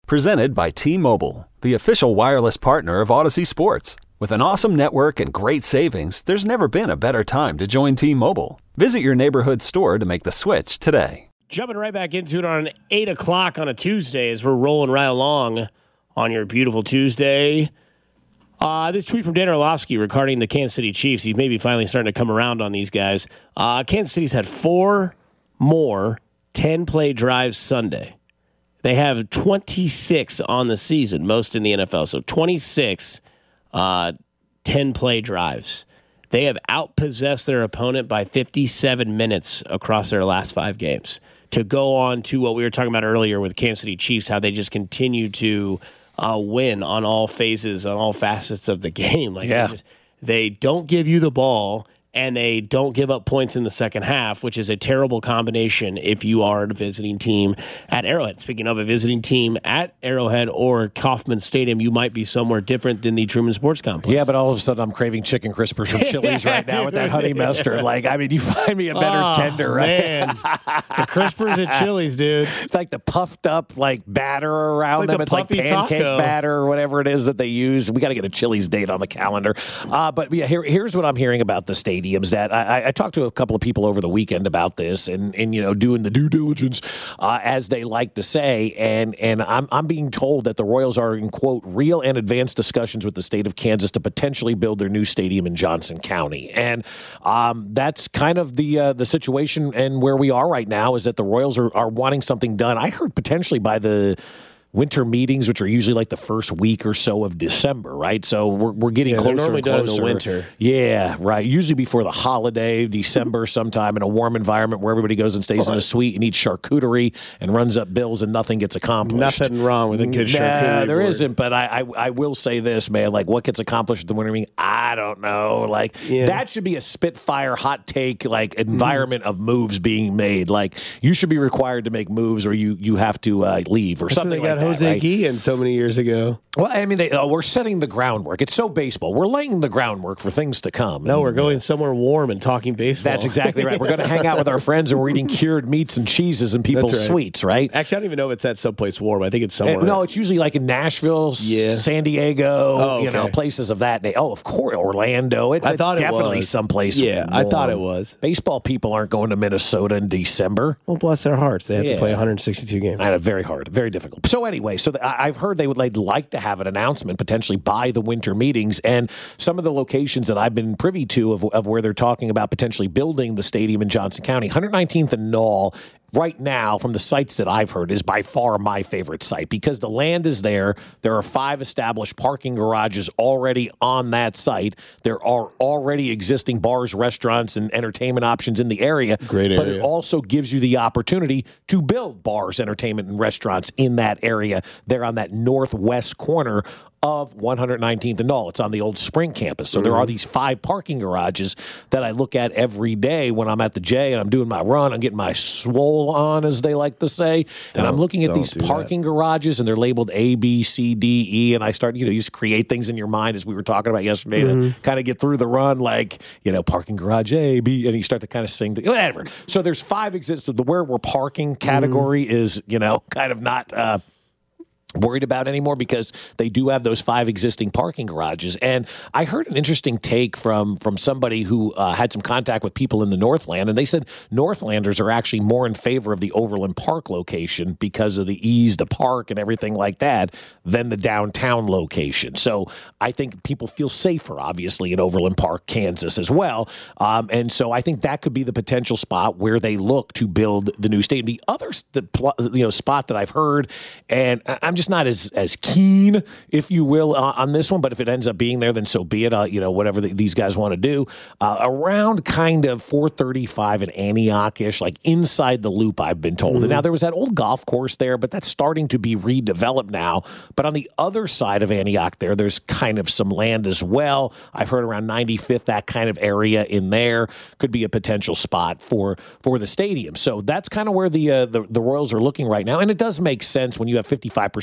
Presented by T-Mobile, the official wireless partner of Odyssey Sports. With an awesome network and great savings, there's never been a better time to join T-Mobile. Visit your neighborhood store to make the switch today. Jumping right back into it on 8 o'clock on a Tuesday as we're rolling right along on your beautiful Tuesday. This tweet from Dan Orlovsky regarding the Kansas City Chiefs. He's maybe finally starting to come around on these guys. Kansas City's had 4 more 10-play drives Sunday. They have 26 on the season, most in the NFL. So 26 10-play drives. They have outpossessed their opponent by 57 minutes across their last 5 games. To go on to what we were talking about earlier with Kansas City Chiefs, how they just continue to win on all phases, on all facets of the game. They don't give you the ball, and they don't give up points in the second half, which is a terrible combination if you are a visiting team at Arrowhead. Speaking of a visiting team at Arrowhead or Kauffman Stadium, you might be somewhere different than the Truman Sports Complex. Yeah, but all of a sudden I'm craving chicken crispers from Chili's right now with that honey mustard. You find me a better tender, right? Man. The crispers at Chili's, dude. It's like the puffed up batter around them. It's like pancake batter or whatever it is that they use. We got to get a Chili's date on the calendar. But yeah, here's what I'm hearing about the stadiums. That I talked to a couple of people over the weekend about this, and doing the due diligence, as they like to say, and I'm being told that the Royals are in quote real and advanced discussions with the state of Kansas to potentially build their new stadium in Johnson County, and that's kind of the situation and where we are right now is that the Royals are wanting something done. I heard potentially by the winter meetings, which are usually like the first week or so of December, right? So we're getting closer. They're normally and closer. done in the winter. Yeah, right. Usually before the holiday, December sometime, in a warm environment where everybody goes and stays in a suite and eats charcuterie and runs up bills and nothing gets accomplished. Nothing wrong with a good charcuterie. There isn't, but I will say this, man. What gets accomplished at the winter meeting? I don't know. That should be a Spitfire hot take, environment of moves being made. You should be required to make moves or you have to leave or something like that. Jose Guillen so many years ago. Well, I mean, we're setting the groundwork. It's so baseball. We're laying the groundwork for things to come. No, we're going somewhere warm and talking baseball. That's exactly right. We're going to hang out with our friends and we're eating cured meats and cheeses and people's sweets, right? Actually, I don't even know if it's at someplace warm. I think it's somewhere. No, it's usually in Nashville, San Diego, places of that day. Oh, of course, Orlando. I thought definitely it was someplace warm. I thought it was. Baseball people aren't going to Minnesota in December. Well, bless their hearts. They have to play 162 games. Very hard, very difficult. So anyway, I've heard they'd like to have an announcement potentially by the winter meetings, and some of the locations that I've been privy to of where they're talking about potentially building the stadium in Johnson County, 119th and Knoll. Right now, from the sites that I've heard, is by far my favorite site because the land is there. There are 5 established parking garages already on that site. There are already existing bars, restaurants, and entertainment options in the area. Great area. But it also gives you the opportunity to build bars, entertainment, and restaurants in that area. They're on that northwest corner of 119th and Knoll. It's on the old Spring campus. So there are these 5 parking garages that I look at every day when I'm at the J and I'm doing my run. I'm getting my swole on, as they like to say. And I'm looking at these parking garages, and they're labeled A, B, C, D, E. And I start, you just create things in your mind, as we were talking about yesterday, to kind of get through the run, parking garage A, B, and you start to kind of sing, whatever. So there's 5 exists. The where we're parking category is, kind of not worried about anymore because they do have those 5 existing parking garages. And I heard an interesting take from somebody who had some contact with people in the Northland, and they said Northlanders are actually more in favor of the Overland Park location because of the ease to park and everything like that than the downtown location. So I think people feel safer, obviously, in Overland Park, Kansas as well. And so I think that could be the potential spot where they look to build the new stadium. The other spot that I've heard, and I'm just not as keen, if you will, on this one, but if it ends up being there, then so be it. Whatever these guys want to do. Around kind of 435 and Antioch-ish, inside the loop, I've been told. And now there was that old golf course there, but that's starting to be redeveloped now. But on the other side of Antioch there's kind of some land as well. I've heard around 95th, that kind of area in there could be a potential spot for the stadium. So that's kind of where the Royals are looking right now. And it does make sense when you have 55%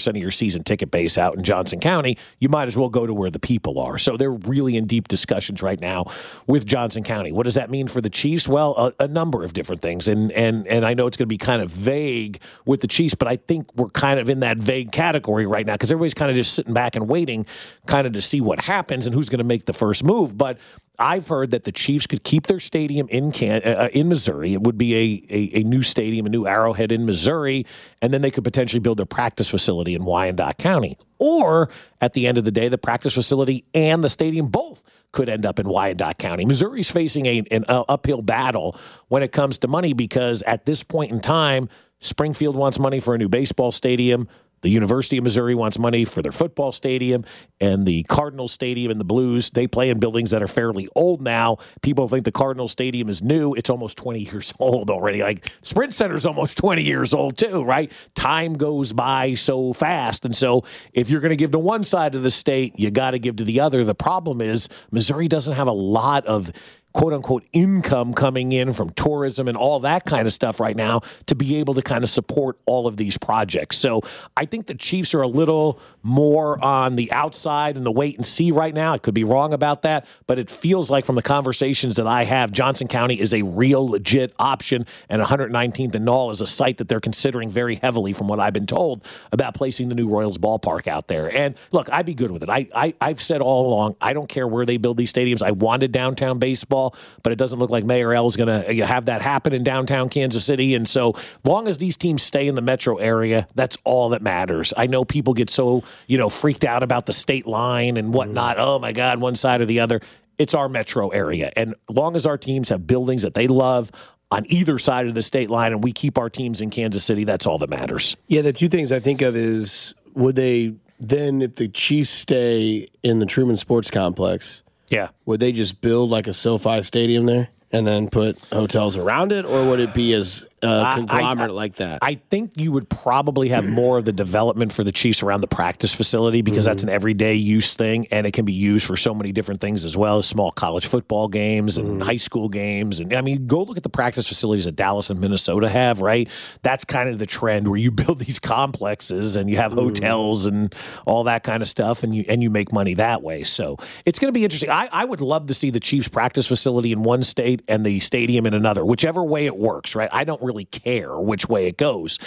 50% of your season ticket base out in Johnson County, you might as well go to where the people are. So they're really in deep discussions right now with Johnson County. What does that mean for the Chiefs? Well, a number of different things. And I know it's going to be kind of vague with the Chiefs, but I think we're kind of in that vague category right now because everybody's kind of just sitting back and waiting kind of to see what happens and who's going to make the first move. But I've heard that the Chiefs could keep their stadium in Missouri. It would be a new stadium, a new Arrowhead in Missouri, and then they could potentially build their practice facility in Wyandotte County. Or, at the end of the day, the practice facility and the stadium both could end up in Wyandotte County. Missouri's facing an uphill battle when it comes to money because at this point in time, Springfield wants money for a new baseball stadium. The University of Missouri wants money for their football stadium, and the Cardinals Stadium and the Blues, they play in buildings that are fairly old now. People think the Cardinals Stadium is new. It's almost 20 years old already. Like, Sprint Center's almost 20 years old too, right? Time goes by so fast, and so if you're going to give to one side of the state, you got to give to the other. The problem is Missouri doesn't have a lot of quote-unquote income coming in from tourism and all that kind of stuff right now to be able to kind of support all of these projects. So I think the Chiefs are a little more on the outside and the wait and see right now. I could be wrong about that, but it feels like from the conversations that I have, Johnson County is a real legit option, and 119th and Knoll is a site that they're considering very heavily from what I've been told about placing the new Royals ballpark out there. And look, I'd be good with it. I've said all along, I don't care where they build these stadiums. I wanted downtown baseball, but it doesn't look like Mayor L is going to have that happen in downtown Kansas City. And so long as these teams stay in the metro area, that's all that matters. I know people get so, freaked out about the state line and whatnot. Oh my God, one side or the other. It's our metro area. And long as our teams have buildings that they love on either side of the state line and we keep our teams in Kansas City, that's all that matters. Yeah, the two things I think of is, would they then, if the Chiefs stay in the Truman Sports Complex, would they just build like a SoFi Stadium there and then put hotels around it, or would it be as conglomerate like that? I think you would probably have more of the development for the Chiefs around the practice facility because that's an everyday use thing, and it can be used for so many different things as well, as small college football games and high school games. And I mean, go look at the practice facilities that Dallas and Minnesota have, right? That's kind of the trend where you build these complexes and you have hotels and all that kind of stuff, and you make money that way. So it's going to be interesting. I would love to see the Chiefs practice facility in one state and the stadium in another, whichever way it works, right? I don't really care which way it goes,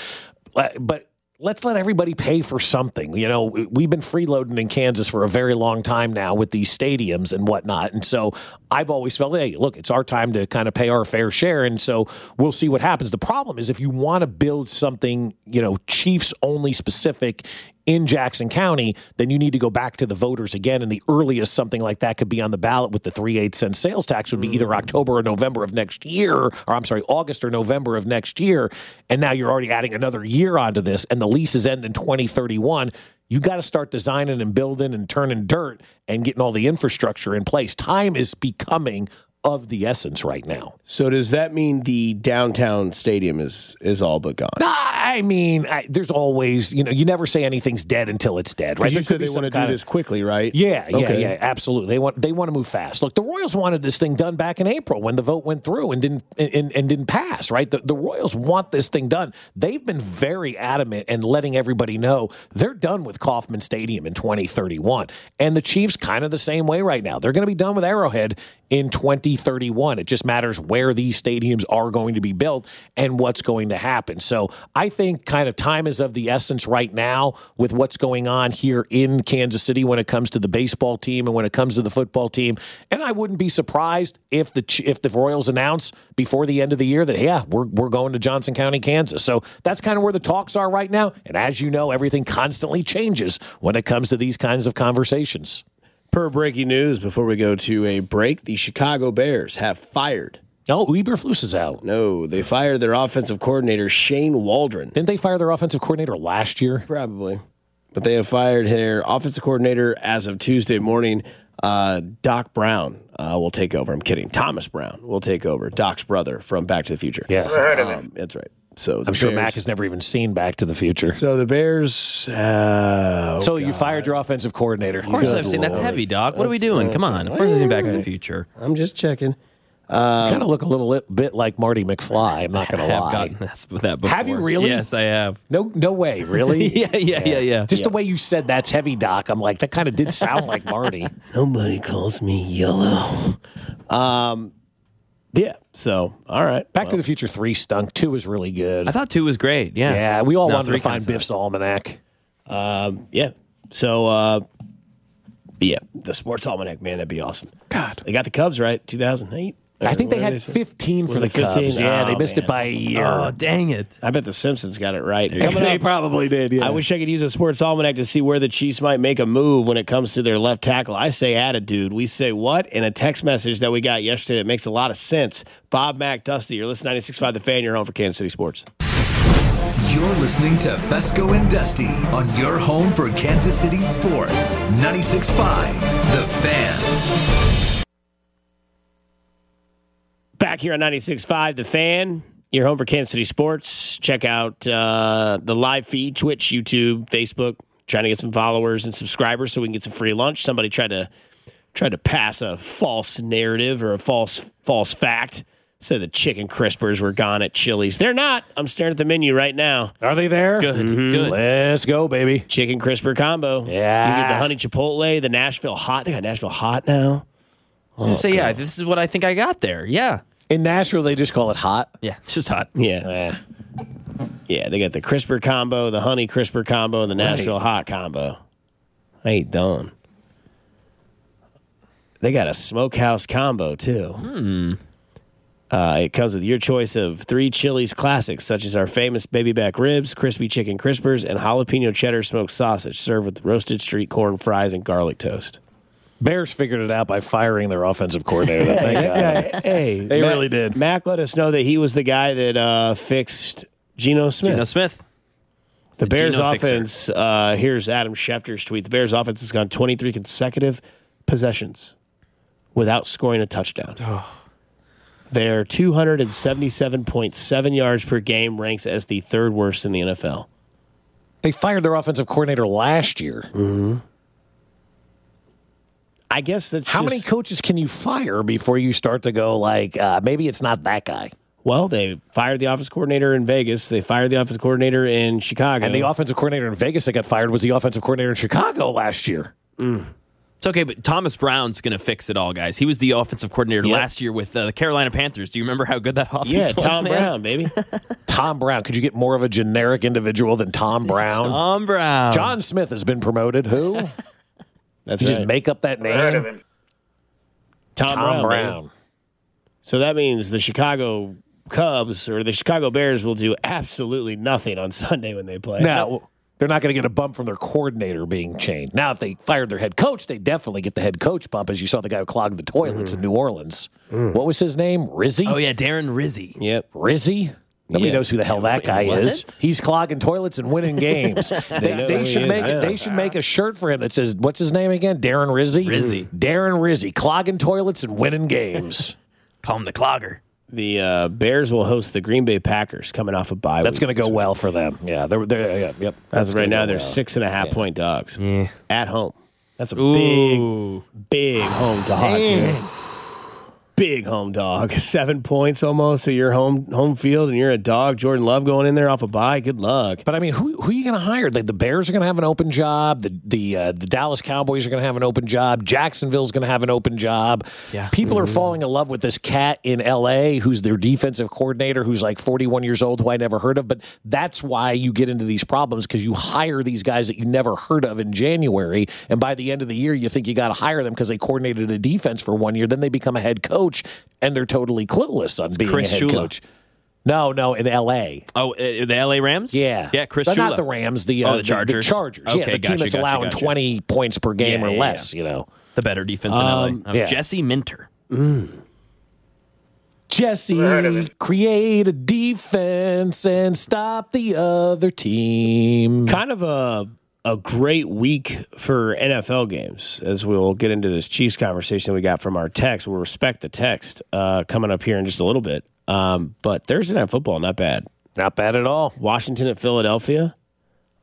but let's let everybody pay for something. We've been freeloading in Kansas for a very long time now with these stadiums and whatnot. And so I've always felt, hey, look, it's our time to kind of pay our fair share. And so we'll see what happens. The problem is if you want to build something, Chiefs only specific in Jackson County, then you need to go back to the voters again. And the earliest something like that could be on the ballot with the 3/8 cent sales tax would be either October or November of next year, or August or November of next year. And now you're already adding another year onto this, and the leases end in 2031. You got to start designing and building and turning dirt and getting all the infrastructure in place. Time is becoming of the essence right now. So does that mean the downtown stadium is all but gone? I mean, there's always, you never say anything's dead until it's dead, right? You said they want to do this quickly, right? Yeah, absolutely. They want to move fast. Look, the Royals wanted this thing done back in April when the vote went through and didn't pass, right? The Royals want this thing done. They've been very adamant and letting everybody know they're done with Kauffman Stadium in 2031. And the Chiefs kind of the same way right now. They're going to be done with Arrowhead in 2031. It just matters where these stadiums are going to be built and what's going to happen. So I think kind of time is of the essence right now with what's going on here in Kansas City when it comes to the baseball team and when it comes to the football team. And I wouldn't be surprised if the Royals announce before the end of the year that, we're going to Johnson County, Kansas. So that's kind of where the talks are right now. And as you know, everything constantly changes when it comes to these kinds of conversations. Per breaking news, before we go to a break, the Chicago Bears have fired. Oh, Eberflus is out. No, they fired their offensive coordinator, Shane Waldron. Didn't they fire their offensive coordinator last year? Probably. But they have fired their offensive coordinator as of Tuesday morning. Doc Brown will take over. I'm kidding. Thomas Brown will take over. Doc's brother from Back to the Future. Yeah. Never heard of him. That's right. So I'm sure Mac has never even seen Back to the Future. So the Bears. So you fired your offensive coordinator. Of course I've seen. That's heavy, Doc. What are we doing? Come on. Of course I've seen Back to the Future. I'm just checking. Kind of look a little bit like Marty McFly. I'm not going to lie. Gotten that before. Have you really? Yes, I have. No way, really? Yeah. Just the way you said that's heavy, Doc. I'm like, that kind of did sound like Marty. Nobody calls me yellow. Yeah. So, all right. Back to the Future 3 stunk. 2 was really good. I thought 2 was great. Yeah. Yeah, we all No, wanted to 3 find kinda Biff's Almanac. Yeah. So, yeah, the Sports Almanac, man, that'd be awesome. God. They got the Cubs right, 2008. I think they What did had say? 15 for Was the it 15? Cubs. Yeah, they Oh, missed man. it by a year. Oh, dang it. I bet the Simpsons got it right. They probably did, yeah. I wish I could use a Sports Almanac to see where the Chiefs might make a move when it comes to their left tackle. I say attitude. We say what? In a text message that we got yesterday that makes a lot of sense. Bob, Mac, Dusty, you're listening to 96.5 The Fan. You're home for Kansas City Sports. You're listening to Fesco and Dusty on your home for Kansas City sports. 96.5 The Fan. Back here on 96.5 The Fan. You're home for Kansas City Sports. Check out the live feed, Twitch, YouTube, Facebook. Trying to get some followers and subscribers so we can get some free lunch. Somebody tried to pass a false narrative or a false fact. Said the chicken crispers were gone at Chili's. They're not. I'm staring at the menu right now. Are they there? Good. Good. Let's go, baby. Chicken crisper combo. Yeah. You get the honey chipotle, the Nashville hot. They got Nashville hot now. I was going to say, yeah, this is what I think I got there. Yeah. In Nashville, they just call it hot. Yeah, it's just hot. Yeah. Yeah, they got the crisper combo, the honey crisper combo, and the Nashville hot combo. I ain't done. They got a smokehouse combo, too. It comes with your choice of 3 Chili's classics, such as our famous baby back ribs, crispy chicken crispers, and jalapeno cheddar smoked sausage, served with roasted street corn fries and garlic toast. Bears figured it out by firing their offensive coordinator. Thank God. Hey, They really did. Mac let us know that he was the guy that fixed Geno Smith. Geno Smith. The Bears Geno fixer. offense, here's Adam Schefter's tweet. The Bears offense has gone 23 consecutive possessions without scoring a touchdown. Their 277.7 yards per game ranks as the 3rd worst in the NFL. They fired their offensive coordinator last year. I guess that's How many coaches can you fire before you start to go like, maybe it's not that guy? Well, they fired the offense coordinator in Vegas. They fired the offensive coordinator in Chicago. And the offensive coordinator in Vegas that got fired was the offensive coordinator in Chicago last year. It's okay, but Thomas Brown's going to fix it all, guys. He was the offensive coordinator last year with the Carolina Panthers. Do you remember how good that offense was? Tom man? Brown, baby. Tom Brown. Could you get more of a generic individual than Tom Brown? Tom Brown. John Smith has been promoted. Who? That's You right. just make up that name? Tom Brown. baby. So that means the Chicago Cubs or the Chicago Bears will do absolutely nothing on Sunday when they play. No, they're not going to get a bump from their coordinator being changed. Now, if they fired their head coach, they definitely get the head coach bump, as you saw the guy who clogged the toilets in New Orleans. What was his name? Rizzy? Oh, yeah, Darren Rizzi. Yep. Rizzy? Nobody Yeah. knows who the hell that guy What? is. He's clogging toilets and winning games. know who they he should is. make Yeah. they should make a shirt for him that says, what's his name again? Darren Rizzi? Rizzi. Darren Rizzi, clogging toilets and winning games. Call him the Clogger. The Bears will host the Green Bay Packers coming off a bye. That's week. going to go well for them. Yeah, yep. As That's of right gonna now, go they're well. 6.5 point dogs at home. That's a Ooh. big home dog, dude. Big home dog. 7 points almost at your home field, and you're a dog. Jordan Love going in there off a bye. Good luck. But I mean, who are you going to hire? The Bears are going to have an open job. The Dallas Cowboys are going to have an open job. Jacksonville's going to have an open job. Yeah. People are falling in love with this cat in L.A. who's their defensive coordinator, who's like 41 years old, who I never heard of. But that's why you get into these problems, because you hire these guys that you never heard of in January, and by the end of the year, you think you got to hire them because they coordinated a defense for 1 year. Then they become a head coach, and they're totally clueless on being Chris a head Shula. coach. No, in L.A. Oh, the LA Rams? Yeah. Yeah, Chris But Shula. not the Rams, the Chargers. The Chargers. Okay, Yeah, the team gotcha, that's allowing gotcha. 20 points per game Yeah, or yeah, less, you know. The better defense in LA. yeah. Jesse Minter. Jesse, create a defense and stop the other team. Kind of a great week for NFL games, as we'll get into this Chiefs conversation we got from our text. We'll respect the text coming up here in just a little bit. But Thursday Night Football, not bad. Not bad at all. Washington at Philadelphia.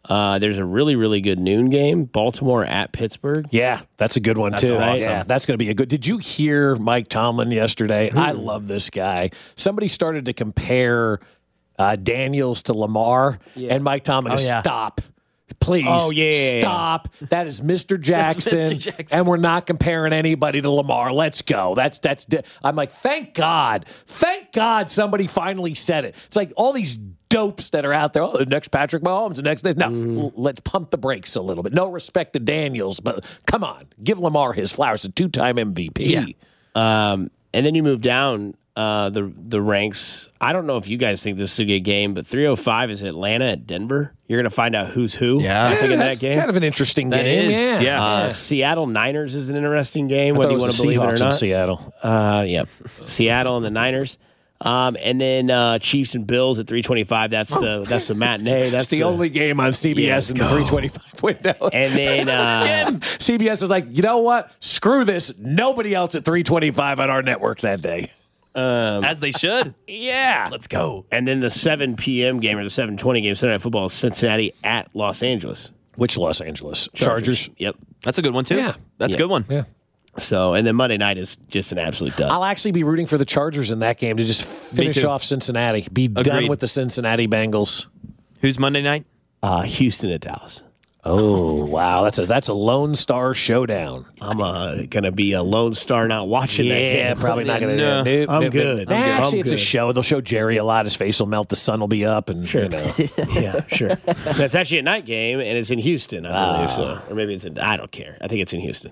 There's a really, really good noon game, Baltimore at Pittsburgh. Yeah, that's a good one, too. awesome. Yeah, that's going to be a good. Did you hear Mike Tomlin yesterday? I love this guy. Somebody started to compare Daniels to Lamar, and Mike Tomlin goes, stop. Please, stop. That is Mr. Jackson, Mr. Jackson. and we're not comparing anybody to Lamar. Let's go. I'm like, thank God somebody finally said it. It's like all these dopes that are out there. Oh, the next Patrick Mahomes, the next. No, let's pump the brakes a little bit. No respect to Daniels, but come on, give Lamar his flowers. A 2-time MVP. Yeah. And then you move down the ranks. I don't know if you guys think this is a good game, but 3:05 is Atlanta at Denver. You're going to find out who's who. Yeah. I think in that That's game. kind of an interesting That game. is, yeah. Seattle Niners is an interesting game, I whether you thought want it to believe it or was the Seahawks in not. Seattle. Yeah, Seattle and the Niners. And then Chiefs and Bills at 3:25. That's the matinee. That's It's the only game on CBS in the 325 window. And then CBS is like, you know what? Screw this. Nobody else at 325 on our network that day. As they should. Yeah. Let's go. and then the 7 p.m. game or the 7:20 game, Sunday Night Football, is Cincinnati at Los Angeles. Which Los Angeles? Chargers. Yep. That's a good one, too. Yeah. That's a good one. Yeah. So, and then Monday night is just an absolute dud. I'll actually be rooting for the Chargers in that game to just finish too. off Cincinnati. Be done Agreed. with the Cincinnati Bengals. Who's Monday night? Houston at Dallas. Oh, wow. That's a Lone Star showdown. I'm going to be a lone star not watching that Yeah, game. probably not going No. to. I'm good. Actually, I'm it's a good. show. They'll show Jerry a lot. His face will melt. The sun will be up. And, you know. Yeah, sure. That's actually a night game, and it's in Houston, I believe so. Or maybe it's in, I don't care. I think it's in Houston.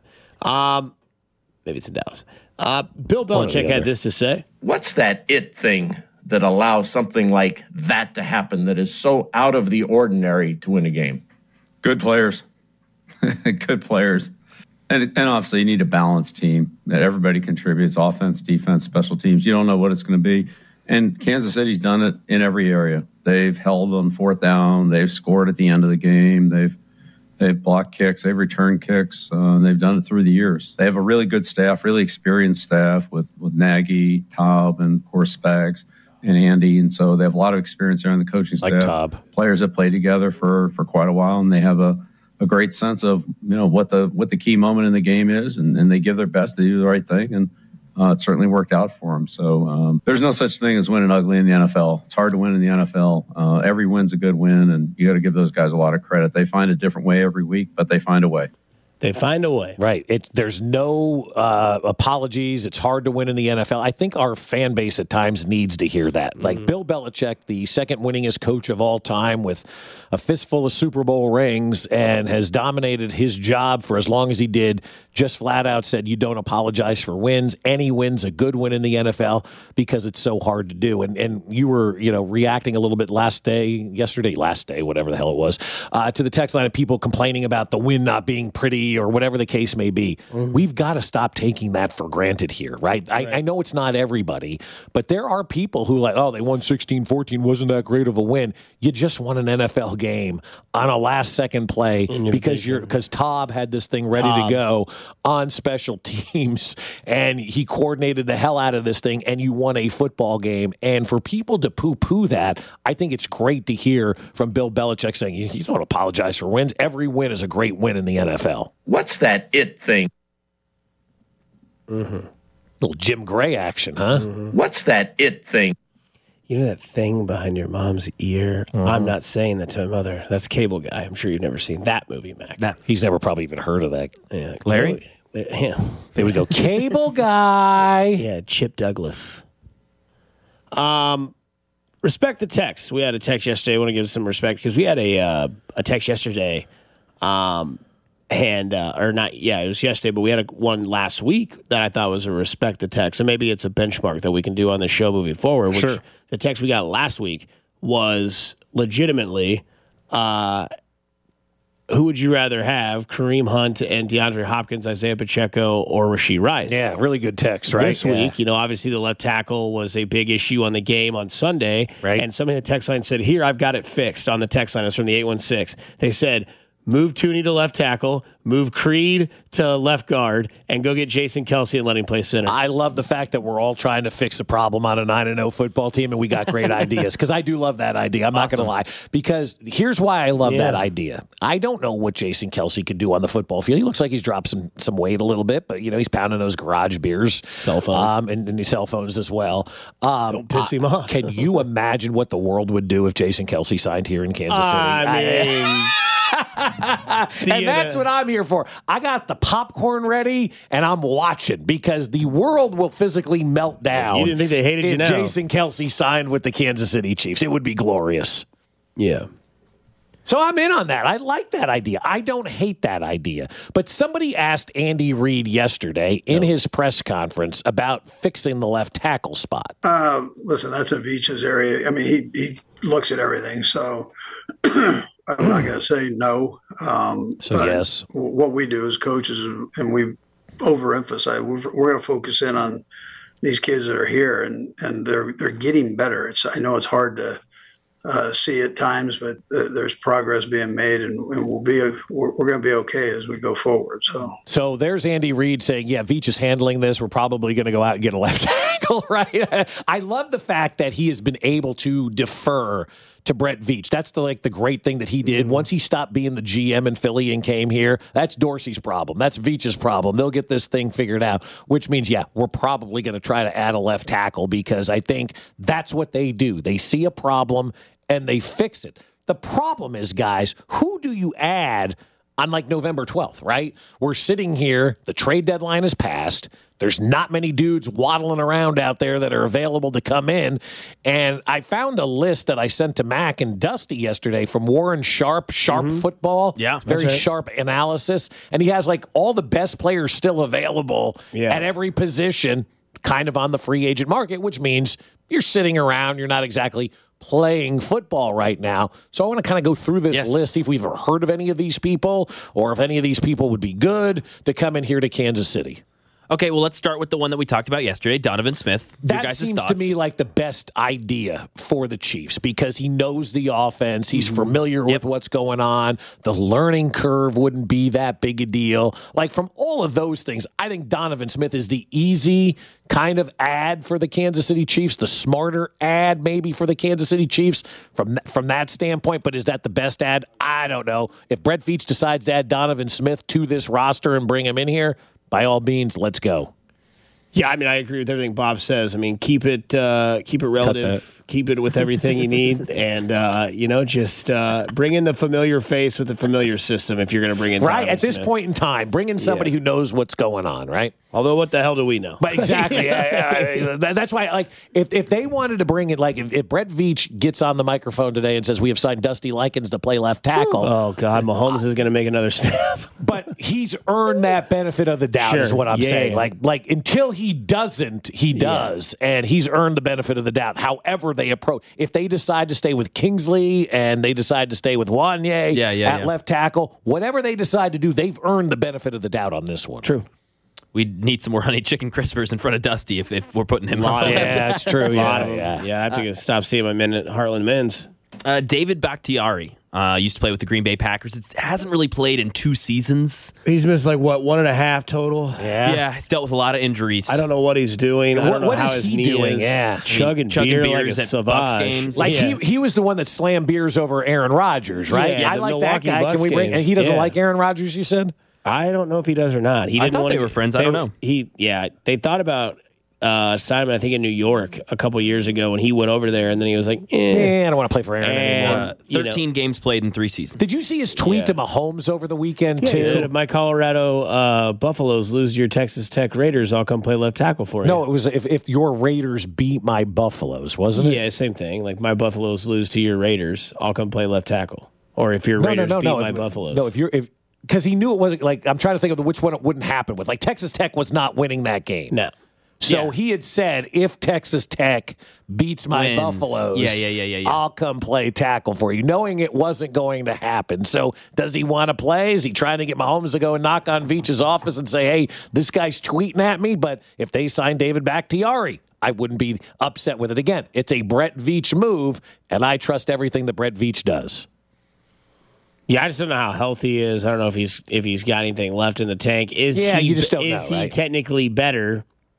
Maybe it's in Dallas. Bill Belichick had this to say. What's that it thing that allows something like that to happen that is so out of the ordinary to win a game? Good players. Good players. And obviously, you need a balanced team that everybody contributes, offense, defense, special teams. You don't know what it's going to be. And Kansas City's done it in every area. They've held on fourth down. They've scored at the end of the game. They've blocked kicks. They've returned kicks. They've done it through the years. They have a really good staff, really experienced staff with Nagy, Taub, and of course Spags and Andy. And so they have a lot of experience there on the coaching staff. Like Taub. Players that play together for quite a while, and they have a great sense of what the key moment in the game is, and they give their best. They do the right thing, and it certainly worked out for them. So there's no such thing as winning ugly in the NFL. It's hard to win in the NFL. Every win's a good win, and you got to give those guys a lot of credit. They find a different way every week, but they find a way. They find a way. Right. There's no apologies. It's hard to win in the NFL. I think our fan base at times needs to hear that. Like Bill Belichick, the second winningest coach of all time with a fistful of Super Bowl rings and has dominated his job for as long as he did, just flat out said you don't apologize for wins. Any win's a good win in the NFL because it's so hard to do. And you were, reacting a little bit last day, whatever the hell it was, to the text line of people complaining about the win not being pretty or whatever the case may be. We've got to stop taking that for granted here, right? I know it's not everybody, but there are people who they won 16-14, wasn't that great of a win. You just won an NFL game on a last-second play because Taub had this thing ready to go on special teams, and he coordinated the hell out of this thing, and you won a football game. And for people to poo-poo that, I think it's great to hear from Bill Belichick saying, you don't apologize for wins. Every win is a great win in the NFL. What's that it thing? Little Jim Gray action, huh? What's that it thing? You know that thing behind your mom's ear? I'm not saying that to my mother. That's Cable Guy. I'm sure you've never seen that movie, Mac. He's never probably even heard of that. Yeah, Larry? Yeah. They would go, Cable Guy. Yeah, Chip Douglas. Respect the text. We had a text yesterday. I want to give some respect because we had a text yesterday. It was yesterday, but we had one last week that I thought was a respect the text. And maybe it's a benchmark that we can do on the show moving forward. Which Sure. The text we got last week was legitimately, who would you rather have, Kareem Hunt and DeAndre Hopkins, Isaiah Pacheco, or Rashee Rice? Yeah, really good text, right? This week, obviously the left tackle was a big issue on the game on Sunday. Right. And somebody in the text line said, here, I've got it fixed on the text line. It's from the 816. They said, move Tooney to left tackle, move Creed to left guard, and go get Jason Kelsey and let him play center. I love the fact that we're all trying to fix a problem on a 9-0 football team, and we got great ideas, because I do love that idea. I'm not going to lie, because here's why I love that idea. I don't know what Jason Kelsey could do on the football field. He looks like he's dropped some weight a little bit, but he's pounding those garage beers. Cell phones. And cell phones as well. Don't piss him off. Can you imagine what the world would do if Jason Kelsey signed here in Kansas City? I mean... And that's what I'm here for. I got the popcorn ready, and I'm watching, because the world will physically melt down. You didn't think they hated you now. If Jason Kelsey signed with the Kansas City Chiefs. It would be glorious. Yeah. So I'm in on that. I like that idea. I don't hate that idea. But somebody asked Andy Reid yesterday in his press conference about fixing the left tackle spot. Listen, that's a Veach's area. I mean, he looks at everything, so I'm not going to say no. So yes. What we do as coaches, and we overemphasize, we're going to focus in on these kids that are here, and they're getting better. I know it's hard to see at times, but there's progress being made, and we're going to be okay as we go forward. So there's Andy Reid saying, yeah, Veach is handling this. We're probably going to go out and get a left tackle, right? I love the fact that he has been able to defer to Brett Veach. That's the great thing that he did. Once he stopped being the GM in Philly and came here, that's Dorsey's problem. That's Veach's problem. They'll get this thing figured out, which means, we're probably going to try to add a left tackle, because I think that's what they do. They see a problem and they fix it. The problem is, guys, who do you add on November 12th, right? We're sitting here. The trade deadline has passed. There's not many dudes waddling around out there that are available to come in. And I found a list that I sent to Mac and Dusty yesterday from Warren Sharp, Football. Yeah, very sharp analysis. And he has all the best players still available at every position, kind of on the free agent market, which means you're sitting around. You're not exactly playing football right now. So I want to kind of go through this list, see if we've ever heard of any of these people, or if any of these people would be good to come in here to Kansas City. Okay, well, let's start with the one that we talked about yesterday, Donovan Smith. That seems to me like the best idea for the Chiefs, because he knows the offense. He's familiar with what's going on. The learning curve wouldn't be that big a deal. From all of those things, I think Donovan Smith is the easy kind of ad for the Kansas City Chiefs, the smarter ad maybe for the Kansas City Chiefs from that standpoint. But is that the best ad? I don't know. If Brett Veach decides to add Donovan Smith to this roster and bring him in here, by all means, let's go. Yeah, I mean, I agree with everything Bob says. I mean, keep it relative, keep it with everything you need, and just bring in the familiar face with the familiar system if you're going to bring in right at this Smith. Point in time. Bring in somebody who knows what's going on, right? Although, what the hell do we know? But exactly, that's why. If they wanted to bring it, if Brett Veach gets on the microphone today and says we have signed Dusty Likens to play left tackle, oh God, Mahomes is going to make another snap. But he's earned that benefit of the doubt, is what I'm saying. Like until he doesn't, he does, and he's earned the benefit of the doubt. However, they approach. If they decide to stay with Kingsley and they decide to stay with Wanye at left tackle, whatever they decide to do, they've earned the benefit of the doubt on this one. True. We need some more honey chicken crispers in front of Dusty if we're putting him on. Yeah, that's true. Yeah, I have to stop seeing my men at Heartland Men's. David Bakhtiari used to play with the Green Bay Packers. It hasn't really played in 2 seasons. He's missed 1.5 total. Yeah, he's dealt with a lot of injuries. I don't know what he's doing. I don't know how his knee is. Yeah, chugging beers like a at Bucs games. He was the one that slammed beers over Aaron Rodgers, right? Yeah, I like Milwaukee that guy. Bucks Can we bring? games. And he doesn't like Aaron Rodgers. You said. I don't know if he does or not. He didn't I thought they were friends. I don't know. They thought about Simon, I think, in New York a couple years ago when he went over there, and then he was like, I don't want to play for Aaron anymore. 13 games played in 3 seasons. Did you see his tweet to Mahomes over the weekend, too? He said, if my Colorado Buffaloes lose to your Texas Tech Raiders, I'll come play left tackle for you. No, it was if your Raiders beat my Buffaloes, wasn't it? Yeah, same thing. Like, my Buffaloes lose to your Raiders, I'll come play left tackle. Or if your Raiders beat my Buffaloes. No, because he knew it wasn't, I'm trying to think of which one it wouldn't happen with. Texas Tech was not winning that game. No. So he had said, if Texas Tech beats my Buffaloes, I'll come play tackle for you, knowing it wasn't going to happen. So does he want to play? Is he trying to get Mahomes to go and knock on Veach's office and say, hey, this guy's tweeting at me? But if they sign David Bakhtiari, I wouldn't be upset with it. Again, it's a Brett Veach move, and I trust everything that Brett Veach does. Yeah, I just don't know how healthy he is. I don't know if he's got anything left in the tank. Is you just don't know, is he right? technically better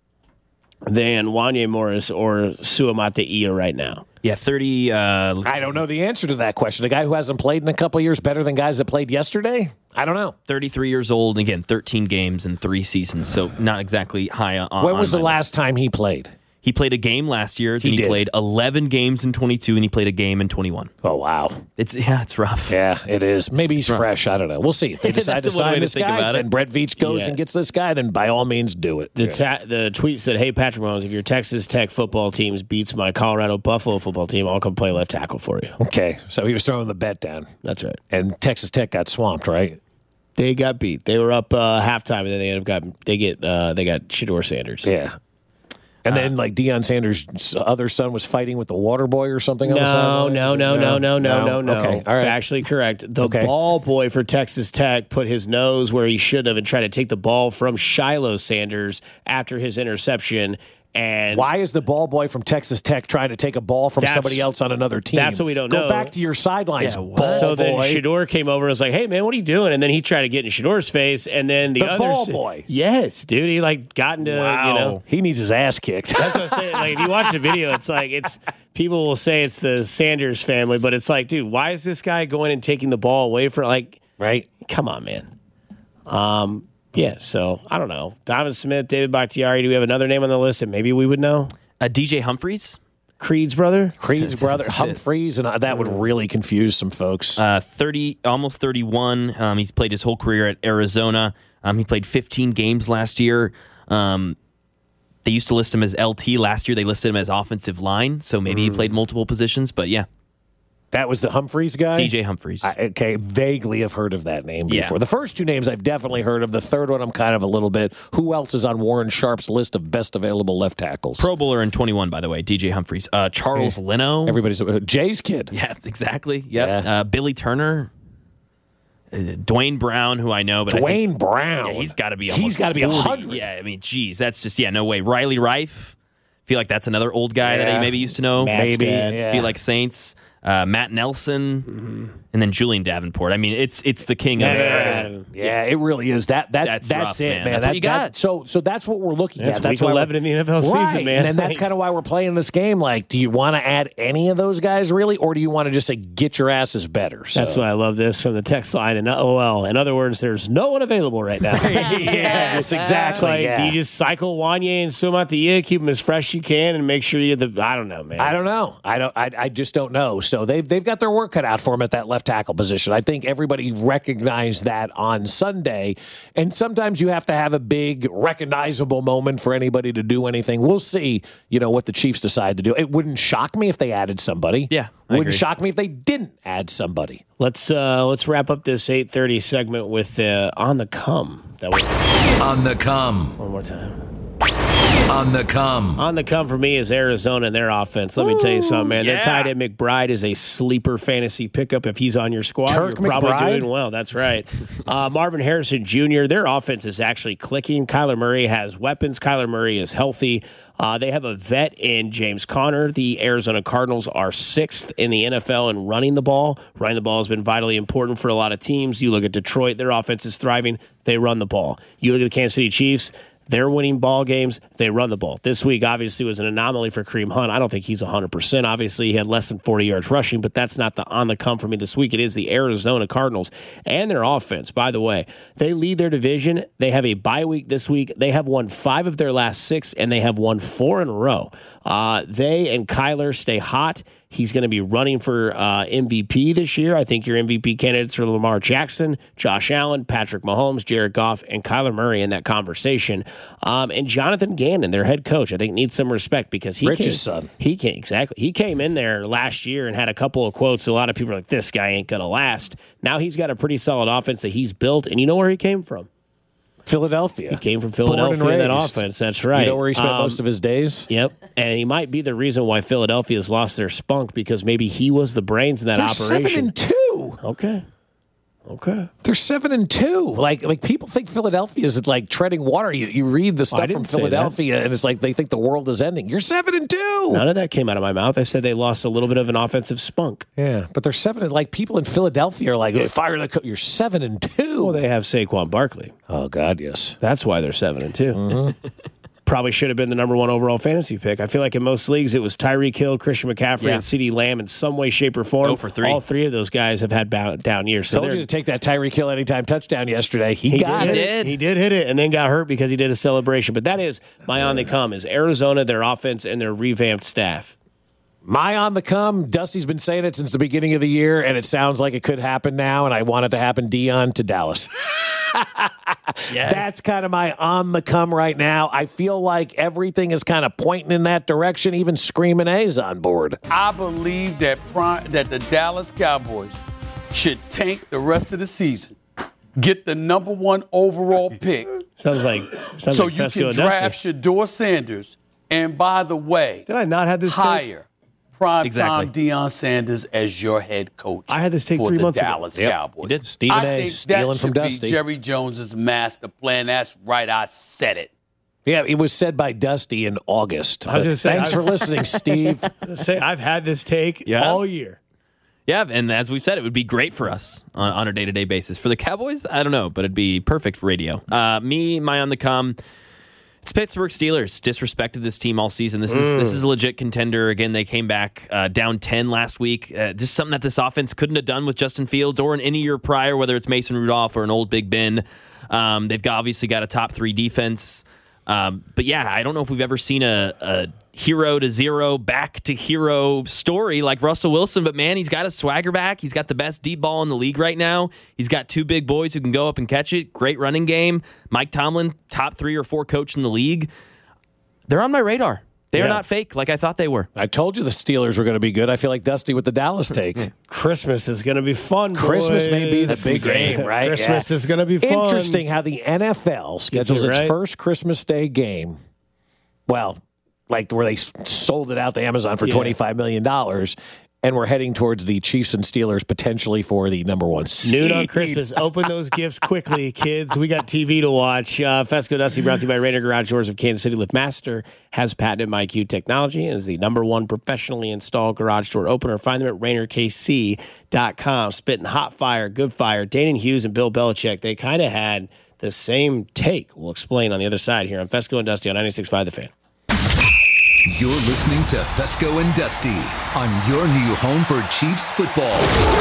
than Wanye Morris or Suamata Ia right now? Yeah, 30. I don't know the answer to that question. A guy who hasn't played in a couple of years better than guys that played yesterday? I don't know. 33 years old. Again, 13 games in 3 seasons, so not exactly high on. When was the my last time he played? He played a game last year. Then he did. played 11 games in 22, and he played a game in 21. Oh, wow. It's rough. Yeah, it is. Maybe he's fresh. I don't know. We'll see. If they decide to That's one way sign to this think guy about it. and Brett Veach goes Yeah. and gets this guy, then by all means do it. The tweet said, "Hey Patrick Mahomes, if your Texas Tech football team beats my Colorado Buffalo football team, I'll come play left tackle for you." Okay, so he was throwing the bet down. That's right. And Texas Tech got swamped, right? They got beat. They were up halftime, and then they got Shedeur Sanders. Yeah. And then, like, Deion Sanders' other son was fighting with the water boy or something on the No. sideline? Okay, all right. Factually correct. The Okay. ball boy for Texas Tech put his nose where he should have and tried to take the ball from Shiloh Sanders after his interception. And Why is the ball boy from Texas Tech trying to take a ball from That's- somebody else on another team? that's what we don't Go know. back to your sidelines, Yeah, ball so then boy. Shedeur came over and was like, "Hey man, what are you doing?" And then he tried to get in Shedor's face, and then the other ball boy. Yes, dude. He like got into He needs his ass kicked. That's what I'm saying. Like, if you watch the video, it's people will say it's the Sanders family, but it's like, dude, why is this guy going and taking the ball away from, like, right? come on, man. Yeah, so I don't know. Donovan Smith, David Bakhtiari, do we have another name on the list that maybe we would know? DJ Humphries, Creed's brother? Creed's brother, that's it. Humphreys, and that would really confuse some folks. 30, almost 31. He's played his whole career at Arizona. He played 15 games last year. They used to list him as LT. Last year, they listed him as offensive line, so maybe he played multiple positions. But yeah, That was the Humphreys guy? DJ Humphries. Okay, vaguely have heard of that name Yeah. before. The first two names I've definitely heard of. The third one I'm kind of a little bit. Who else is on Warren Sharp's list of best available left tackles? Pro Bowler in 21, by the way, DJ Humphries. Charles Leno. Everybody's Jay's kid. Yeah, exactly. Yep. Yeah. Billy Turner. Dwayne Brown, who I know, but Dwayne Brown. Yeah, he's got to be. He's got to be 40. 100. Yeah, I mean, geez, that's just no way. Riley Rife. Feel like that's another old guy that I maybe used to know. Matt's Maybe. dad. Yeah. Feel like Saints. Matt Nelson, and then Julian Davenport. I mean, it's the king of. Yeah, it really is. That's rough, it, man. man. That's what you got. So that's what we're looking That's at. That's week why 11 in the NFL season, right. man. And that's kind of why we're playing this game. Like, do you want to add any of those guys really, or do you want to just say get your asses better? So. That's why I love this from the text line. And LOL. In other words, there's no one available right now. Yes, exactly. It's like, yeah. do you just cycle Wanye and Suamata, keep them as fresh as you can, and make sure you I don't know, man. I don't know. I just don't know. So they've got their work cut out for him at that left tackle position. I think everybody recognized that on Sunday. And sometimes you have to have a big recognizable moment for anybody to do anything. We'll see, what the Chiefs decide to do. It wouldn't shock me if they added somebody. Yeah, I Wouldn't agree. shock me if they didn't add somebody. Let's wrap up this 8:30 segment with On the Come. That was On the come. one more time. On the come. On the come for me is Arizona and their offense. Let me tell you something, man. Their yeah. tight end McBride is a sleeper fantasy pickup. If he's on your squad, Turk you're probably McBride? doing well. That's right. Marvin Harrison Jr., their offense is actually clicking. Kyler Murray has weapons. Kyler Murray is healthy. They have a vet in James Conner. The Arizona Cardinals are 6th in the NFL in running the ball. Running the ball has been vitally important for a lot of teams. You look at Detroit, their offense is thriving. They run the ball. You look at the Kansas City Chiefs, they're winning ball games. They run the ball. This week, obviously, was an anomaly for Kareem Hunt. I don't think he's 100%. Obviously, he had less than 40 yards rushing, but that's not the on the come for me this week. It is the Arizona Cardinals and their offense. By the way, they lead their division. They have a bye week this week. They have won 5 of their last 6, and they have won 4 in a row. They and Kyler stay hot. He's going to be running for MVP this year. I think your MVP candidates are Lamar Jackson, Josh Allen, Patrick Mahomes, Jared Goff, and Kyler Murray in that conversation. And Jonathan Gannon, their head coach, I think needs some respect because Rich's son. He came in there last year and had a couple of quotes. A lot of people are like, "This guy ain't going to last." Now he's got a pretty solid offense that he's built, and you know where he came from? Philadelphia. He came from Born and Philadelphia in that raised. offense. That's right. You know where he spent most of his days? Yep, and he might be the reason why Philadelphia's lost their spunk because maybe he was the brains in that They're operation. 7-2. Okay. Okay. They're 7-2. Like people think Philadelphia is like treading water. You read the stuff from Philadelphia, and it's like they think the world is ending. You're 7-2. None of that came out of my mouth. I said they lost a little bit of an offensive spunk. Yeah, but they're 7. Like people in Philadelphia are like, fire the coach. You're 7-2. Well, they have Saquon Barkley. Oh God, yes. That's why they're 7-2. Mm-hmm. Probably should have been the number 1 overall fantasy pick. I feel like in most leagues it was Tyreek Hill, Christian McCaffrey, and CeeDee Lamb in some way, shape, or form. 0 for 3. All 3 of those guys have had down years. So told you to take that Tyreek Hill anytime touchdown yesterday. He got it. He did hit it and then got hurt because he did a celebration. But that is my on the come is Arizona, their offense, and their revamped staff. My on the come, Dusty's been saying it since the beginning of the year, and it sounds like it could happen now, and I want it to happen, Dion to Dallas. Yeah. That's kind of my on the come right now. I feel like everything is kind of pointing in that direction, even Screaming A's on board. I believe that the Dallas Cowboys should tank the rest of the season, get the number 1 overall pick. Sounds like so you Fesco can draft Shedeur Sanders, and by the way, did I not have this hire primetime Deion Sanders as your head coach. I had this take for 3 the months Dallas ago. Cowboys. You did. Stephen A. stealing from Dusty. Be Jerry Jones's master plan. That's right. I said it. Yeah, it was said by Dusty in August. I was gonna say, thanks for listening, Steve. I've had this take all year. Yeah, and as we said, it would be great for us on a day-to-day basis. For the Cowboys, I don't know, but it'd be perfect for radio. My on the come. It's Pittsburgh Steelers. Disrespected this team all season. This is a legit contender. Again, they came back down 10 last week. Just something that this offense couldn't have done with Justin Fields or in any year prior, whether it's Mason Rudolph or an old Big Ben. They've obviously got a top 3 defense. But yeah, I don't know if we've ever seen a hero to zero, back to hero story like Russell Wilson, but man, he's got a swagger back. He's got the best deep ball in the league right now. He's got 2 big boys who can go up and catch it. Great running game. Mike Tomlin, top 3 or 4 coach in the league. They're on my radar. They're not fake like I thought they were. I told you the Steelers were going to be good. I feel like Dusty with the Dallas take. Christmas is going to be fun, Christmas may be the big game, right? Christmas is going to be fun. Interesting how the NFL schedules its first Christmas Day game. Well, like where they sold it out to Amazon for $25 million, and we're heading towards the Chiefs and Steelers potentially for the number 1 seed. Noon on Christmas. Open those gifts quickly, kids. We got TV to watch. Fesco Dusty brought to you by Rainer Garage Doors of Kansas City. LiftMaster has patented MyQ technology and is the number 1 professionally installed garage door opener. Find them at RainerKC.com. Spitting hot fire, good fire. Dayton Hughes and Bill Belichick, they kind of had the same take. We'll explain on the other side here on Fesco and Dusty on 96.5 The Fan. You're listening to Fesco and Dusty on your new home for Chiefs football.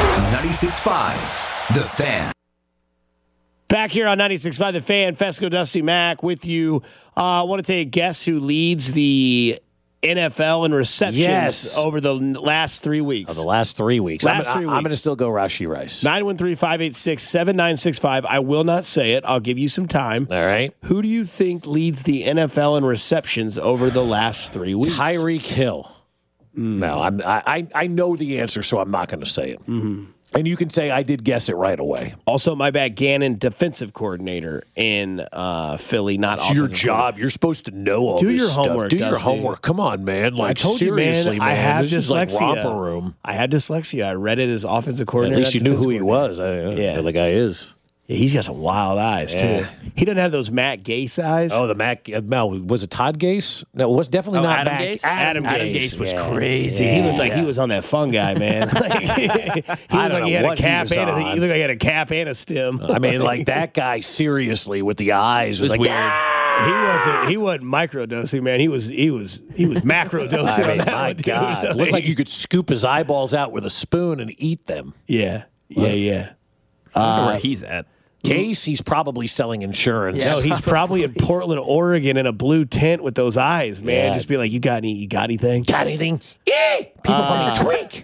96.5 The Fan. Back here on 96.5 The Fan, Fesco, Dusty, Mac with you. I want to take a guess who leads the NFL in receptions over the last 3 weeks. The last 3 weeks. I'm going to still go Rashee Rice. 913-586-7965. I will not say it. I'll give you some time. All right. Who do you think leads the NFL in receptions over the last 3 weeks? Tyreek Hill. No, I know the answer, so I'm not going to say it. Mm-hmm. And you can say I did guess it right away. Also, my bad, Gannon, defensive coordinator in Philly, not offensive. Your job. You're supposed to know all Do this your stuff. homework. Do your homework. Come on, man. Like, I told seriously, you, man. I have this is dyslexia. like romper room. I had dyslexia. I read it as offensive coordinator. At least you knew who he was. Yeah, the guy is. Yeah, he's got some wild eyes, too. He doesn't have those Matt Gase eyes. Oh, the Matt, was it Todd Gase? No, it was definitely not Adam Matt Gase? Adam Gase was crazy. Yeah. He looked like he was on that fun guy, man. He looked like he had a cap and a stem. I mean, like that guy, seriously, with the eyes was like weird. He wasn't microdosing, man. He was macrodosing. I mean, on that my one, dude. God. Looked like you could scoop his eyeballs out with a spoon and eat them. Yeah. I wonder where he's at. Gase, he's probably selling insurance. No, he's probably in Portland, Oregon, in a blue tent with those eyes, man. Yeah. Just be like, you got anything? Got anything? Yeah. People call me Twink.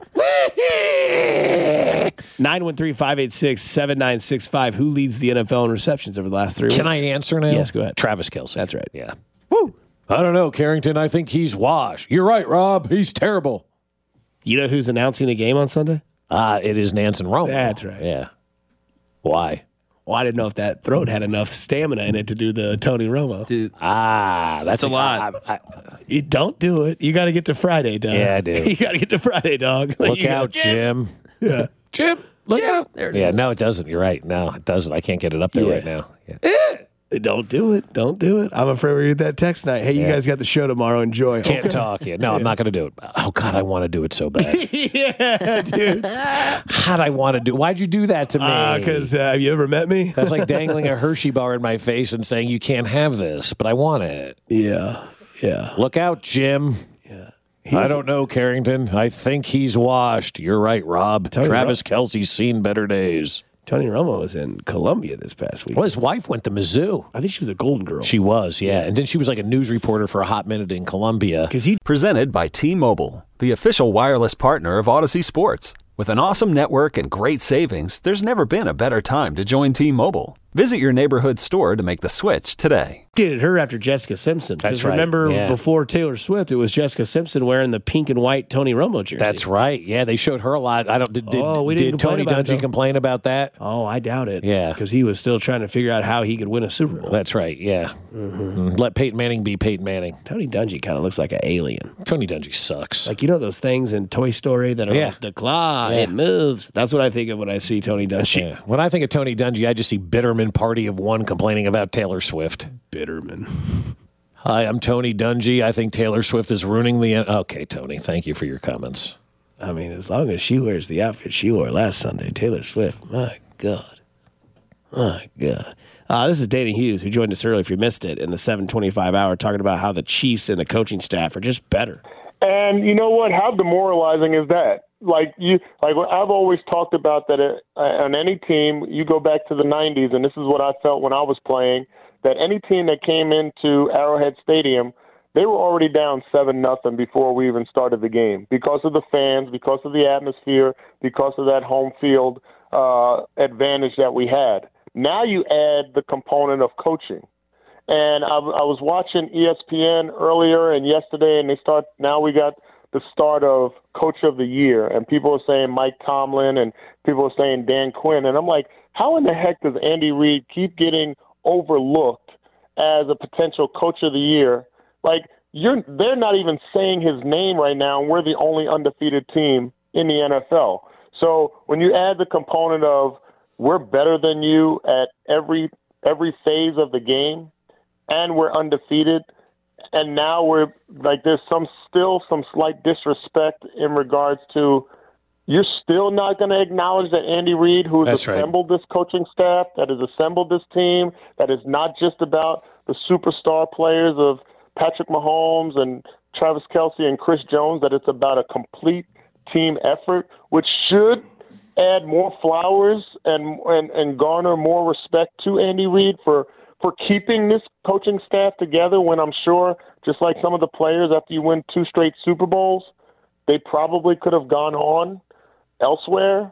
913-586-7965. Who leads the NFL in receptions over the last 3 weeks? Can I answer now? Yes, go ahead. Travis Kelce. That's right. Yeah. Woo. I don't know, Carrington. I think he's washed. You're right, Rob. He's terrible. You know who's announcing the game on Sunday? It is Nance and Romo. That's right. Yeah. Why? Well, I didn't know if that throat had enough stamina in it to do the Tony Romo. Dude, that's a lot. You don't do it. You got to get to Friday, dog. Yeah, I do. You got to get to Friday, dog. Look out, Jim. Yeah. Jim. Look out. There it is. No, it doesn't. You're right. No, it doesn't. I can't get it up there right now. Yeah. Don't do it. Don't do it. I'm afraid we get that text tonight. Hey, you guys got the show tomorrow. Enjoy. Can't talk yet. No, I'm not going to do it. Oh, God, I want to do it so bad. Yeah, dude. God, I want to do. Why'd you do that to me? Because have you ever met me? That's like dangling a Hershey bar in my face and saying you can't have this, but I want it. Yeah. Look out, Jim. I don't know, Carrington. I think he's washed. You're right, Rob. Travis Kelce's seen better days. Tony Romo was in Columbia this past week. Well, his wife went to Mizzou. I think she was a Golden Girl. She was, yeah. And then she was like a news reporter for a hot minute in Columbia. Presented by T-Mobile, the official wireless partner of Odyssey Sports. With an awesome network and great savings, there's never been a better time to join T-Mobile. Visit your neighborhood store to make the switch today. Dated her after Jessica Simpson. That's right. Remember before Taylor Swift, it was Jessica Simpson wearing the pink and white Tony Romo jersey. That's right. Yeah, they showed her a lot. Did Tony Dungy complain about that? Oh, I doubt it. Yeah. Because he was still trying to figure out how he could win a Super Bowl. That's right, yeah. Mm-hmm. Let Peyton Manning be Peyton Manning. Tony Dungy kind of looks like an alien. Tony Dungy sucks. Like, you know those things in Toy Story that are like the claw, it moves. That's what I think of when I see Tony Dungy. Yeah. When I think of Tony Dungy, I just see Bitterman Party of One complaining about Taylor Swift. Bitterman. Hi, I'm Tony Dungy. I think Taylor Swift is ruining the... Okay, Tony, thank you for your comments. I mean, as long as she wears the outfit she wore last Sunday, Taylor Swift, my God. My God. This is Dana Hughes, who joined us early if you missed it in the 7:25 hour, talking about how the Chiefs and the coaching staff are just better. And you know what? How demoralizing is that? Like I've always talked about that on any team, you go back to the 90s, and this is what I felt when I was playing, that any team that came into Arrowhead Stadium, they were already down 7-0 before we even started the game because of the fans, because of the atmosphere, because of that home field advantage that we had. Now you add the component of coaching. And I was watching ESPN earlier and yesterday, and now we got the start of Coach of the Year, and people are saying Mike Tomlin, and people are saying Dan Quinn, and I'm like, how in the heck does Andy Reid keep getting overlooked as a potential Coach of the Year? Like, they're not even saying his name right now, and we're the only undefeated team in the NFL. So when you add the component of we're better than you at every phase of the game, and we're undefeated, and now we're like there's still some slight disrespect in regards to you're still not going to acknowledge that Andy Reid, who's assembled this coaching staff, that has assembled this team, that is not just about the superstar players of Patrick Mahomes and Travis Kelce and Chris Jones, that it's about a complete team effort, which should add more flowers and garner more respect to Andy Reid for keeping this coaching staff together when I'm sure, just like some of the players, after you win 2 straight Super Bowls, they probably could have gone on elsewhere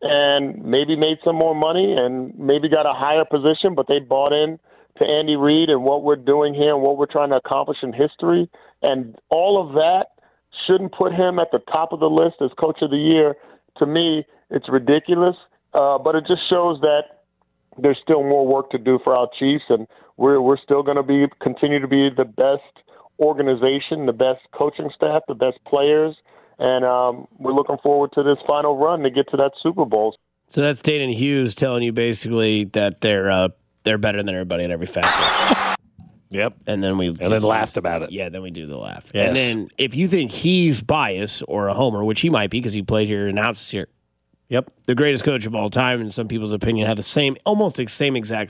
and maybe made some more money and maybe got a higher position, but they bought in to Andy Reid and what we're doing here and what we're trying to accomplish in history. And all of that shouldn't put him at the top of the list as Coach of the Year. To me, it's ridiculous, but it just shows that there's still more work to do for our Chiefs, and we're still going to continue to be the best organization, the best coaching staff, the best players, and we're looking forward to this final run to get to that Super Bowl. So that's Dana Hughes telling you basically that they're better than everybody in every facet. Yep. And then laughed about it. Yeah, then we do the laugh. Yes. And then if you think he's biased or a homer, which he might be because he played here and announces here. Yep. The greatest coach of all time, in some people's opinion, had the same exact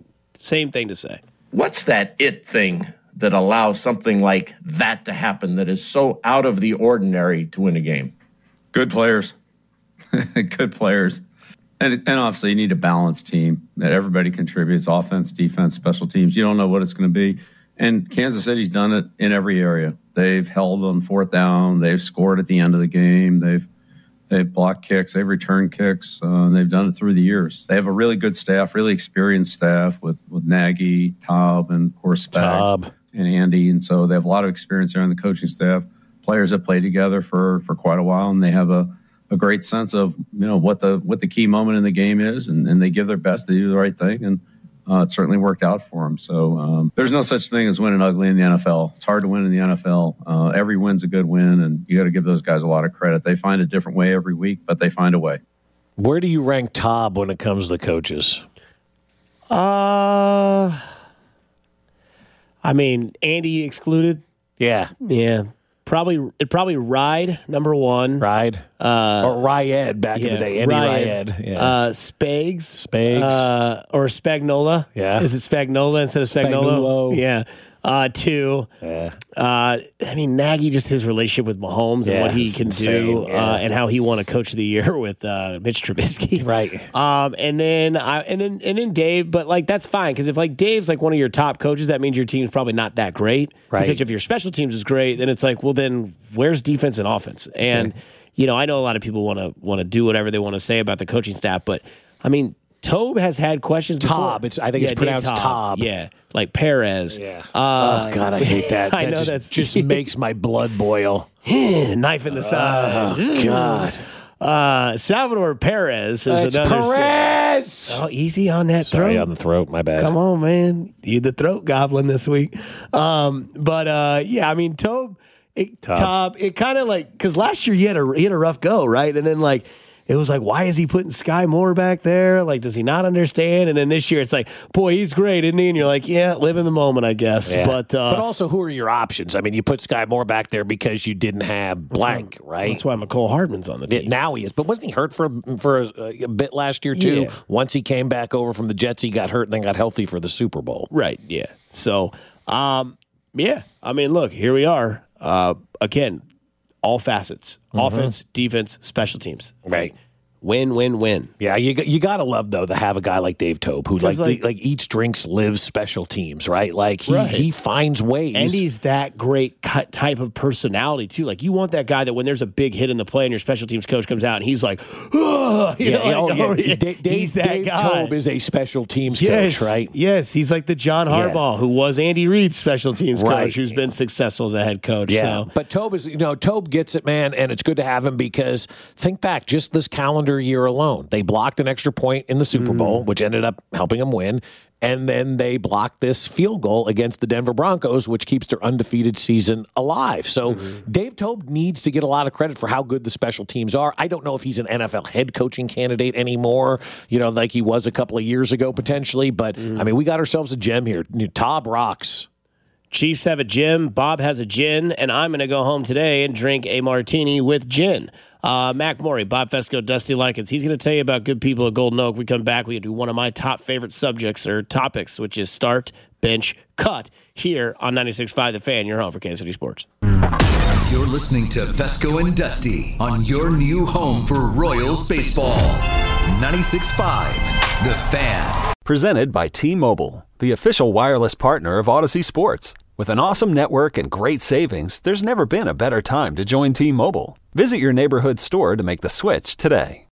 same thing to say. What's that it thing that allows something like that to happen that is so out of the ordinary to win a game? Good players. Good players. And obviously you need a balanced team that everybody contributes, offense, defense, special teams. You don't know what it's going to be. And Kansas City's done it in every area. They've held on 4th down. They've scored at the end of the game. They've blocked kicks. They've returned kicks. And they've done it through the years. They have a really good staff, really experienced staff with Nagy, Taub, and of course Spags and Andy. And so they have a lot of experience there on the coaching staff. Players that play together for quite a while, and they have a great sense of what the key moment in the game is, and they give their best. They do the right thing, and it certainly worked out for them. So there's no such thing as winning ugly in the NFL. It's hard to win in the NFL. Every win's a good win, and you got to give those guys a lot of credit. They find a different way every week, but they find a way. Where do you rank Tobb when it comes to coaches? I mean, Andy excluded. Yeah. It'd probably Ride, number one. Ride. Or Ryed back in the day. Andy Ryed. Yeah. Spags. Or Spagnola. Yeah. Is it Spagnola instead of Spagnuolo? Yeah. 2. Yeah. I mean, Nagy, just his relationship with Mahomes and what he can do, and how he won a Coach of the Year with Mitch Trubisky. Right. And then Dave, but like that's fine because if like Dave's like one of your top coaches, that means your team's probably not that great. Right. Because if your special teams is great, then it's like, well, then where's defense and offense? And you know, I know a lot of people want to do whatever they want to say about the coaching staff, but I mean, Tobe has had questions Tobb. before. I think it's pronounced Tobb. Yeah, like Perez. Yeah. Oh, God, I hate that. I know that just makes my blood boil. Knife in the side. Oh, God. Salvador Perez is It's another. Perez! Oh, easy on that Sorry, throat. on the throat. My bad. Come on, man. You the throat goblin this week. But I mean, Tob, it kind of like, because last year he had a rough go, right? And then like, it was like, why is he putting Sky Moore back there? Like, does he not understand? And then this year, it's like, boy, he's great, isn't he? And you're like, yeah, live in the moment, I guess. Yeah. But also, who are your options? I mean, you put Sky Moore back there because you didn't have blank, right? That's why McCole Hardman's on the team. Yeah, now he is. But wasn't he hurt for a bit last year, too? Yeah. Once he came back over from the Jets, he got hurt and then got healthy for the Super Bowl. Right, yeah. So, yeah. I mean, look, here we are. Again, all facets. Offense, defense, special teams. Right. Win, win, win. Yeah, you gotta love though to have a guy like Dave Tobe who like eats, drinks, lives special teams, right? Like he finds ways, and he's that great type of personality too. Like you want that guy that when there's a big hit in the play and your special teams coach comes out and he's like, Dave Tobe is a special teams coach, right? Yes, he's like the John Harbaugh who was Andy Reid's special teams coach, who's been successful as a head coach. Yeah, so. But Tobe gets it, man, and it's good to have him because think back, just this calendar year alone, they blocked an extra point in the Super Bowl, which ended up helping them win. And then they blocked this field goal against the Denver Broncos, which keeps their undefeated season alive. So Dave Tobe needs to get a lot of credit for how good the special teams are. I don't know if he's an NFL head coaching candidate anymore, like he was a couple of years ago potentially. But, I mean, we got ourselves a gem here. Tob rocks. Chiefs have a gym, Bob has a gin, and I'm going to go home today and drink a martini with gin. Mac Morey, Bob Fesco, Dusty Likens. He's going to tell you about good people at Golden Oak. We come back, we do one of my top favorite subjects or topics, which is start, bench, cut, here on 96.5 The Fan, your home for Kansas City Sports. You're listening to Fesco and Dusty on your new home for Royals baseball. 96.5 The Fan. Presented by T-Mobile, the official wireless partner of Odyssey Sports. With an awesome network and great savings, there's never been a better time to join T-Mobile. Visit your neighborhood store to make the switch today.